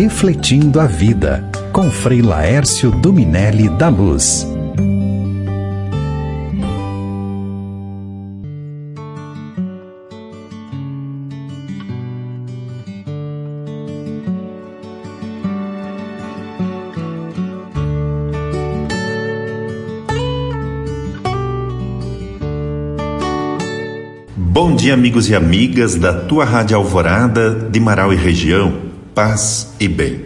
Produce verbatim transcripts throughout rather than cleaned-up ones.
Refletindo a Vida, com Frei Laércio Dominelli da Luz. Bom dia, amigos e amigas da tua Rádio Alvorada de Marau e região, paz e bem.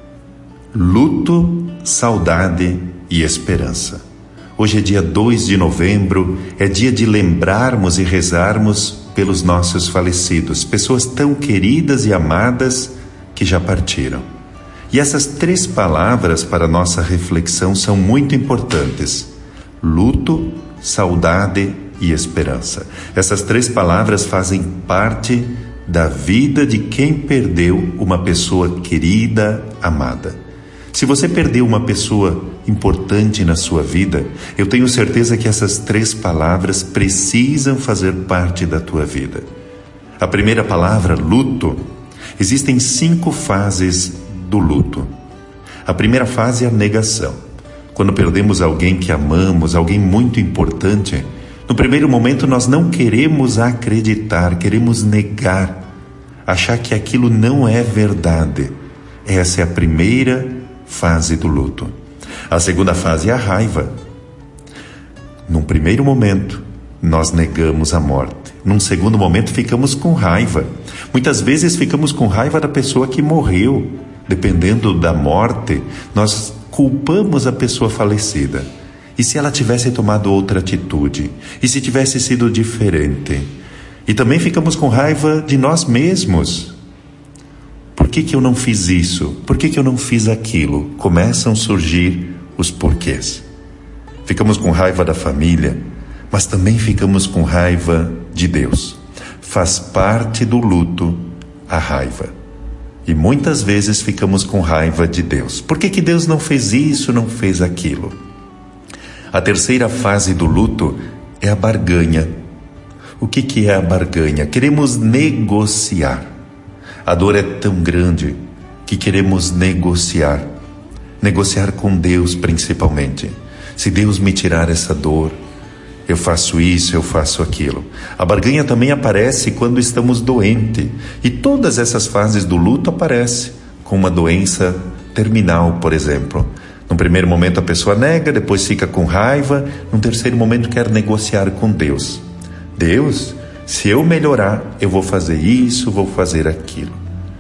Luto, saudade e esperança. Hoje é dia dois de novembro, é dia de lembrarmos e rezarmos pelos nossos falecidos, pessoas tão queridas e amadas que já partiram. E essas três palavras para nossa reflexão são muito importantes: luto, saudade e esperança. Essas três palavras fazem parte da vida de quem perdeu uma pessoa querida, amada. Se você perdeu uma pessoa importante na sua vida, eu tenho certeza que essas três palavras precisam fazer parte da tua vida. A primeira palavra, luto. Existem cinco fases do luto. A primeira fase é a negação. Quando perdemos alguém que amamos, alguém muito importante, no primeiro momento nós não queremos acreditar, queremos negar, achar que aquilo não é verdade. Essa é a primeira fase do luto. A segunda fase é a raiva. Num primeiro momento, nós negamos a morte. Num segundo momento, ficamos com raiva. Muitas vezes ficamos com raiva da pessoa que morreu. Dependendo da morte, nós culpamos a pessoa falecida. E se ela tivesse tomado outra atitude? E se tivesse sido diferente? E também ficamos com raiva de nós mesmos. Por que que eu não fiz isso? Por que que eu não fiz aquilo? Começam a surgir os porquês. Ficamos com raiva da família, mas também ficamos com raiva de Deus. Faz parte do luto a raiva. E muitas vezes ficamos com raiva de Deus. Por que que Deus não fez isso, não fez aquilo? A terceira fase do luto é a barganha. O que que é a barganha? Queremos negociar. A dor é tão grande que queremos negociar. Negociar com Deus, principalmente. Se Deus me tirar essa dor, eu faço isso, eu faço aquilo. A barganha também aparece quando estamos doentes. E todas essas fases do luto aparecem com uma doença terminal, por exemplo. No primeiro momento a pessoa nega, depois fica com raiva, no terceiro momento quer negociar com Deus. Deus, se eu melhorar, eu vou fazer isso, vou fazer aquilo.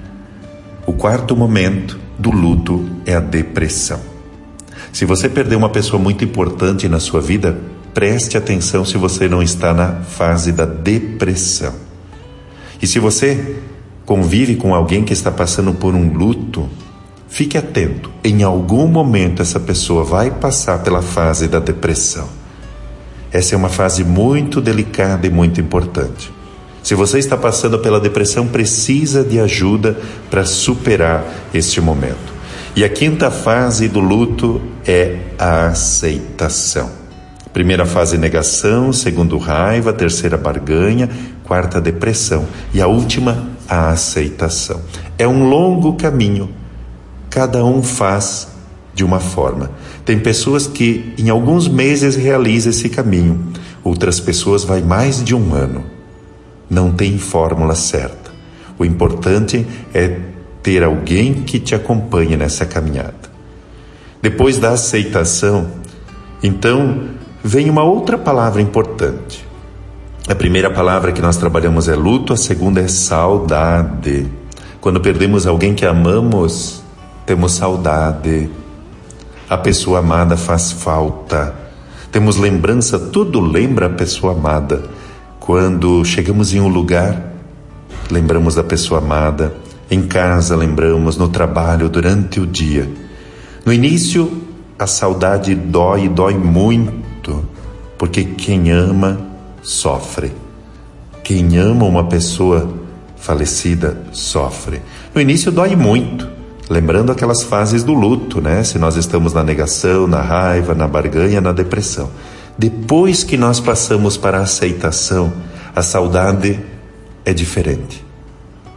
O quarto momento do luto é a depressão. Se você perdeu uma pessoa muito importante na sua vida, preste atenção se você não está na fase da depressão. E se você convive com alguém que está passando por um luto, fique atento, em algum momento essa pessoa vai passar pela fase da depressão. Essa é uma fase muito delicada e muito importante. Se você está passando pela depressão, precisa de ajuda para superar este momento. E a quinta fase do luto é a aceitação. Primeira fase, negação, segundo, raiva, terceira, barganha, quarta, depressão e a última, a aceitação. É um longo caminho. Cada um faz de uma forma. Tem pessoas que em alguns meses realizam esse caminho. Outras pessoas vai mais de um ano. Não tem fórmula certa. O importante é ter alguém que te acompanhe nessa caminhada. Depois da aceitação, então, vem uma outra palavra importante. A primeira palavra que nós trabalhamos é luto, a segunda é saudade. Quando perdemos alguém que amamos, temos saudade. A pessoa amada faz falta. Temos lembrança, tudo lembra a pessoa amada. Quando chegamos em um lugar, lembramos da pessoa amada. Em casa, lembramos, no trabalho, durante o dia. No início, a saudade dói, dói muito, porque quem ama, sofre. Quem ama uma pessoa falecida, sofre. No início, dói muito. Lembrando aquelas fases do luto, né? Se nós estamos na negação, na raiva, na barganha, na depressão. Depois que nós passamos para a aceitação, a saudade é diferente.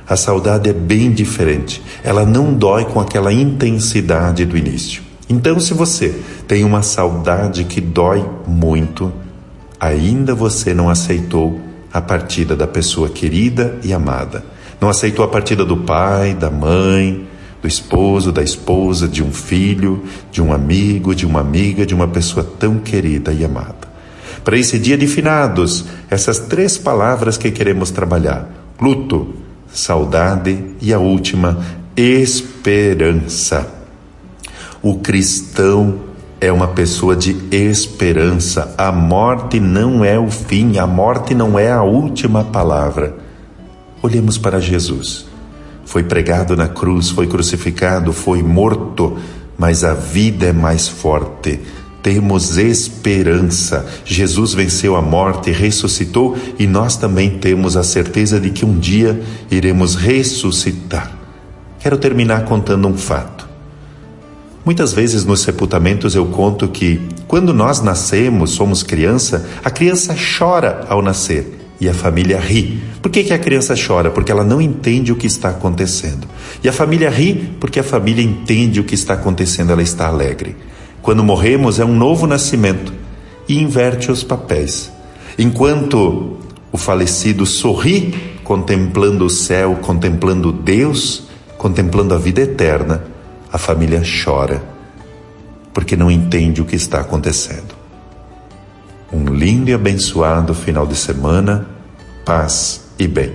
A saudade é bem diferente. Ela não dói com aquela intensidade do início. Então, se você tem uma saudade que dói muito, ainda você não aceitou a partida da pessoa querida e amada. Não aceitou a partida do pai, da mãe, do esposo, da esposa, de um filho, de um amigo, de uma amiga, de uma pessoa tão querida e amada. Para esse dia de finados, essas três palavras que queremos trabalhar: luto, saudade e a última, esperança. O cristão é uma pessoa de esperança. A morte não é o fim, a morte não é a última palavra. Olhemos para Jesus. Foi pregado na cruz, foi crucificado, foi morto, mas a vida é mais forte. Temos esperança. Jesus venceu a morte, ressuscitou, e nós também temos a certeza de que um dia iremos ressuscitar. Quero terminar contando um fato. Muitas vezes nos sepultamentos eu conto que quando nós nascemos, somos criança, a criança chora ao nascer e a família ri. Por que que a criança chora? Porque ela não entende o que está acontecendo. E a família ri porque a família entende o que está acontecendo, ela está alegre. Quando morremos é um novo nascimento e inverte os papéis. Enquanto o falecido sorri, contemplando o céu, contemplando Deus, contemplando a vida eterna, a família chora, porque não entende o que está acontecendo. Um lindo e abençoado final de semana, paz e bem.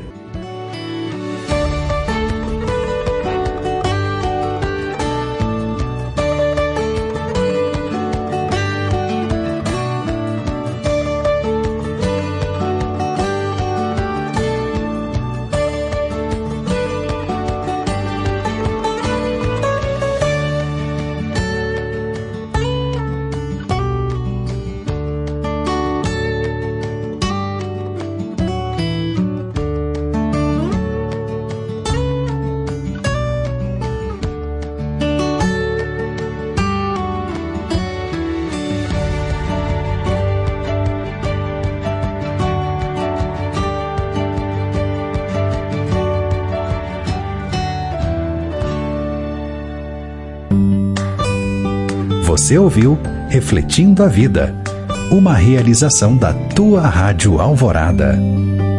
Você ouviu Refletindo a Vida, uma realização da tua Rádio Alvorada.